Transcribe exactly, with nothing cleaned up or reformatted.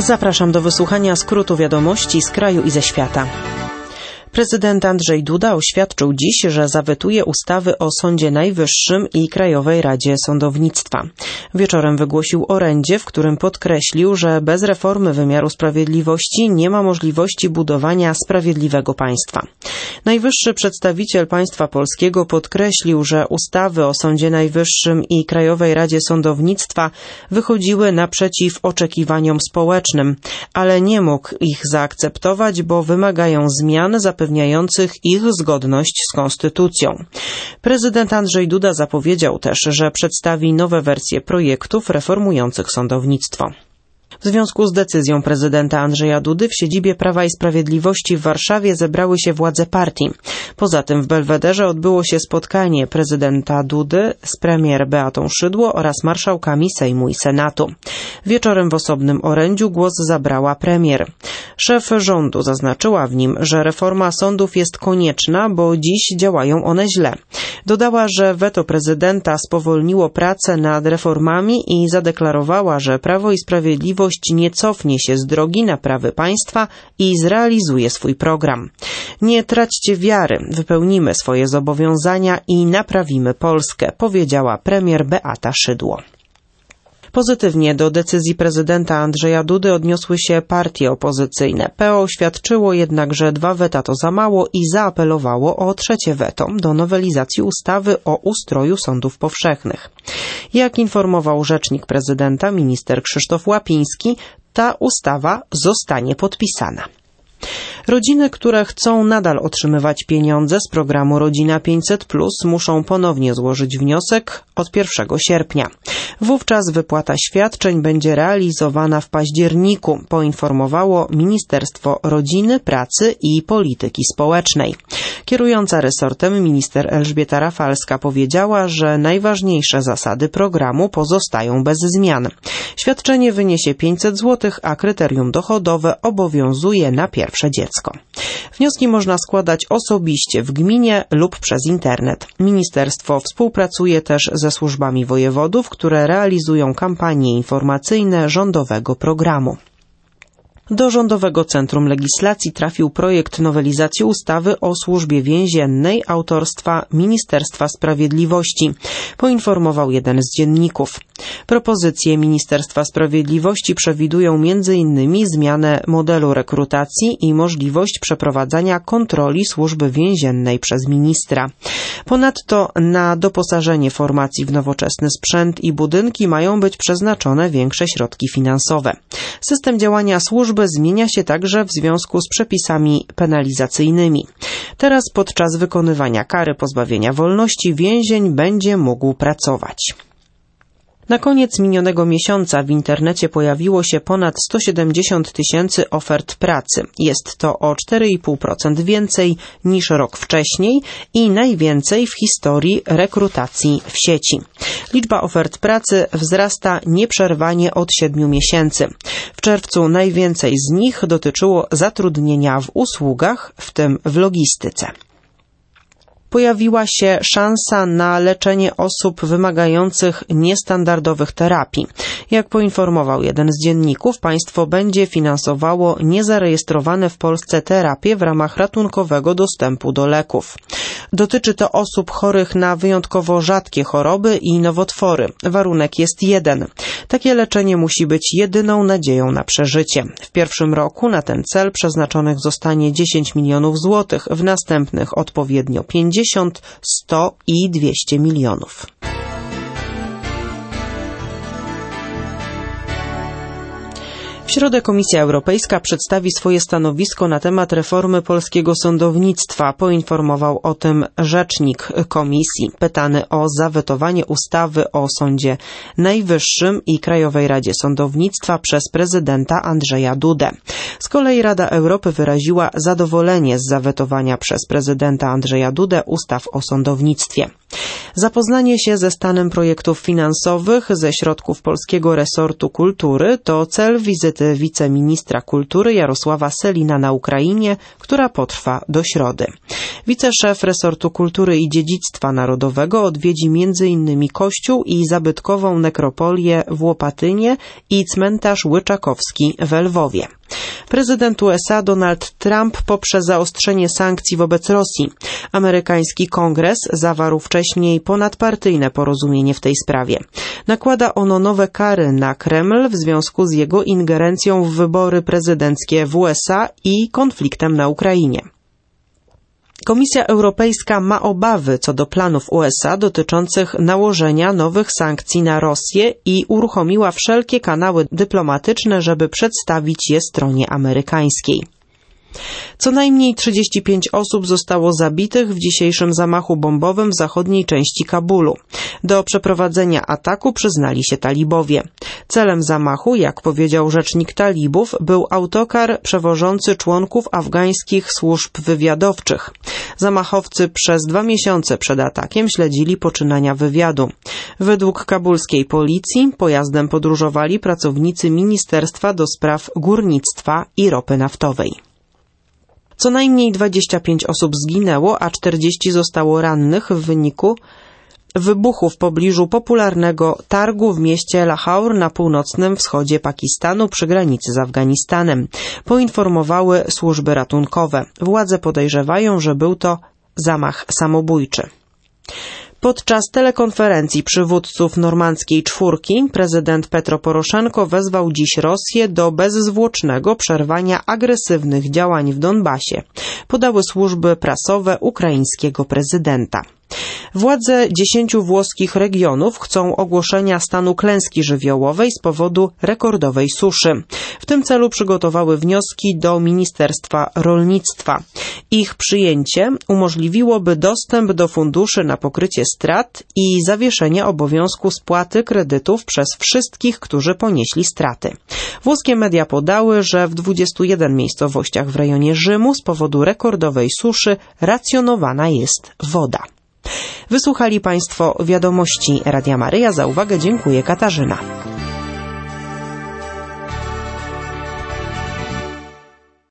Zapraszam do wysłuchania skrótu wiadomości z kraju i ze świata. Prezydent Andrzej Duda oświadczył dziś, że zawetuje ustawy o Sądzie Najwyższym i Krajowej Radzie Sądownictwa. Wieczorem wygłosił orędzie, w którym podkreślił, że bez reformy wymiaru sprawiedliwości nie ma możliwości budowania sprawiedliwego państwa. Najwyższy przedstawiciel państwa polskiego podkreślił, że ustawy o Sądzie Najwyższym i Krajowej Radzie Sądownictwa wychodziły naprzeciw oczekiwaniom społecznym, ale nie mógł ich zaakceptować, bo wymagają zmian zapewniających ich zgodność z konstytucją. Prezydent Andrzej Duda zapowiedział też, że przedstawi nowe wersje projektów reformujących sądownictwo. W związku z decyzją prezydenta Andrzeja Dudy w siedzibie Prawa i Sprawiedliwości w Warszawie zebrały się władze partii. Poza tym w Belwederze odbyło się spotkanie prezydenta Dudy z premier Beatą Szydło oraz marszałkami Sejmu i Senatu. Wieczorem w osobnym orędziu głos zabrała premier. Szef rządu zaznaczyła w nim, że reforma sądów jest konieczna, bo dziś działają one źle. Dodała, że weto prezydenta spowolniło pracę nad reformami i zadeklarowała, że Prawo i Sprawiedliwość nie cofnie się z drogi naprawy państwa i zrealizuje swój program. Nie traćcie wiary, wypełnimy swoje zobowiązania i naprawimy Polskę, powiedziała premier Beata Szydło. Pozytywnie do decyzji prezydenta Andrzeja Dudy odniosły się partie opozycyjne. P O oświadczyło jednak, że dwa weta to za mało i zaapelowało o trzecie weto do nowelizacji ustawy o ustroju sądów powszechnych. Jak informował rzecznik prezydenta minister Krzysztof Łapiński, ta ustawa zostanie podpisana. Rodziny, które chcą nadal otrzymywać pieniądze z programu Rodzina pięćset plus, muszą ponownie złożyć wniosek od pierwszego sierpnia. Wówczas wypłata świadczeń będzie realizowana w październiku, poinformowało Ministerstwo Rodziny, Pracy i Polityki Społecznej. Kierująca resortem minister Elżbieta Rafalska powiedziała, że najważniejsze zasady programu pozostają bez zmian. Świadczenie wyniesie pięćset złotych, a kryterium dochodowe obowiązuje na pierwsze dziecko. Wnioski można składać osobiście w gminie lub przez internet. Ministerstwo współpracuje też ze służbami wojewodów, które realizują kampanie informacyjne rządowego programu. Do Rządowego Centrum Legislacji trafił projekt nowelizacji ustawy o Służbie Więziennej autorstwa Ministerstwa Sprawiedliwości, poinformował jeden z dzienników. Propozycje Ministerstwa Sprawiedliwości przewidują między innymi zmianę modelu rekrutacji i możliwość przeprowadzania kontroli Służby Więziennej przez ministra. Ponadto na doposażenie formacji w nowoczesny sprzęt i budynki mają być przeznaczone większe środki finansowe. System działania służby zmienia się także w związku z przepisami penalizacyjnymi. Teraz podczas wykonywania kary pozbawienia wolności więzień będzie mógł pracować. Na koniec minionego miesiąca w internecie pojawiło się ponad sto siedemdziesiąt tysięcy ofert pracy. Jest to o cztery i pół procent więcej niż rok wcześniej i najwięcej w historii rekrutacji w sieci. Liczba ofert pracy wzrasta nieprzerwanie od siedmiu miesięcy. W czerwcu najwięcej z nich dotyczyło zatrudnienia w usługach, w tym w logistyce. Pojawiła się szansa na leczenie osób wymagających niestandardowych terapii. Jak poinformował jeden z dzienników, państwo będzie finansowało niezarejestrowane w Polsce terapie w ramach ratunkowego dostępu do leków. Dotyczy to osób chorych na wyjątkowo rzadkie choroby i nowotwory. Warunek jest jeden. Takie leczenie musi być jedyną nadzieją na przeżycie. W pierwszym roku na ten cel przeznaczonych zostanie dziesięć milionów złotych, w następnych odpowiednio pięćdziesiąt, sto i dwieście milionów. W środę Komisja Europejska przedstawi swoje stanowisko na temat reformy polskiego sądownictwa. Poinformował o tym rzecznik Komisji, pytany o zawetowanie ustawy o Sądzie Najwyższym i Krajowej Radzie Sądownictwa przez prezydenta Andrzeja Dudę. Z kolei Rada Europy wyraziła zadowolenie z zawetowania przez prezydenta Andrzeja Dudę ustaw o sądownictwie. Zapoznanie się ze stanem projektów finansowych ze środków Polskiego Resortu Kultury to cel wizyty wiceministra kultury Jarosława Sellina na Ukrainie, która potrwa do środy. Wiceszef Resortu Kultury i Dziedzictwa Narodowego odwiedzi między innymi kościół i zabytkową nekropolię w Łopatynie i cmentarz Łyczakowski w Lwowie. Prezydent U S A Donald Trump poprze zaostrzenie sankcji wobec Rosji. Amerykański Kongres zawarł wcześniej ponadpartyjne porozumienie w tej sprawie. Nakłada ono nowe kary na Kreml w związku z jego ingerencją w wybory prezydenckie w U S A i konfliktem na Ukrainie. Komisja Europejska ma obawy co do planów U S A dotyczących nałożenia nowych sankcji na Rosję i uruchomiła wszelkie kanały dyplomatyczne, żeby przedstawić je stronie amerykańskiej. Co najmniej trzydzieści pięć osób zostało zabitych w dzisiejszym zamachu bombowym w zachodniej części Kabulu. Do przeprowadzenia ataku przyznali się talibowie. Celem zamachu, jak powiedział rzecznik talibów, był autokar przewożący członków afgańskich służb wywiadowczych. Zamachowcy przez dwa miesiące przed atakiem śledzili poczynania wywiadu. Według kabulskiej policji pojazdem podróżowali pracownicy Ministerstwa do Spraw Górnictwa i Ropy Naftowej. Co najmniej dwadzieścia pięć osób zginęło, a czterdzieści zostało rannych w wyniku wybuchu w pobliżu popularnego targu w mieście Lahore na północnym wschodzie Pakistanu przy granicy z Afganistanem, poinformowały służby ratunkowe. Władze podejrzewają, że był to zamach samobójczy. Podczas telekonferencji przywódców normandzkiej czwórki prezydent Petro Poroszenko wezwał dziś Rosję do bezzwłocznego przerwania agresywnych działań w Donbasie, podały służby prasowe ukraińskiego prezydenta. Władze dziesięciu włoskich regionów chcą ogłoszenia stanu klęski żywiołowej z powodu rekordowej suszy. W tym celu przygotowały wnioski do Ministerstwa Rolnictwa. Ich przyjęcie umożliwiłoby dostęp do funduszy na pokrycie strat i zawieszenie obowiązku spłaty kredytów przez wszystkich, którzy ponieśli straty. Włoskie media podały, że w dwudziestu jeden miejscowościach w rejonie Rzymu z powodu rekordowej suszy racjonowana jest woda. Wysłuchali Państwo wiadomości Radia Maryja. Za uwagę dziękuję Katarzyna.